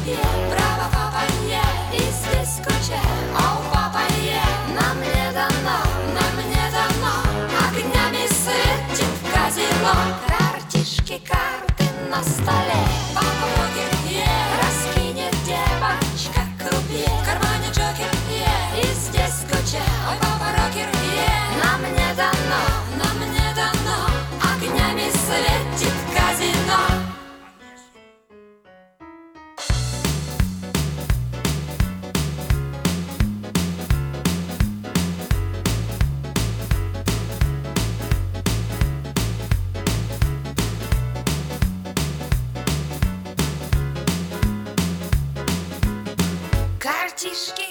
е, браво, папа, е, и здесь куча. О, папа, е, нам не дано, огнями светит казино. Картишки, карты на столе, папа Рокер, е, раскинет девочка крупье. В кармане Джокер, е, и здесь куча. Ой, папа Рокер, е, нам не дано, огнями светит казино. Картишки,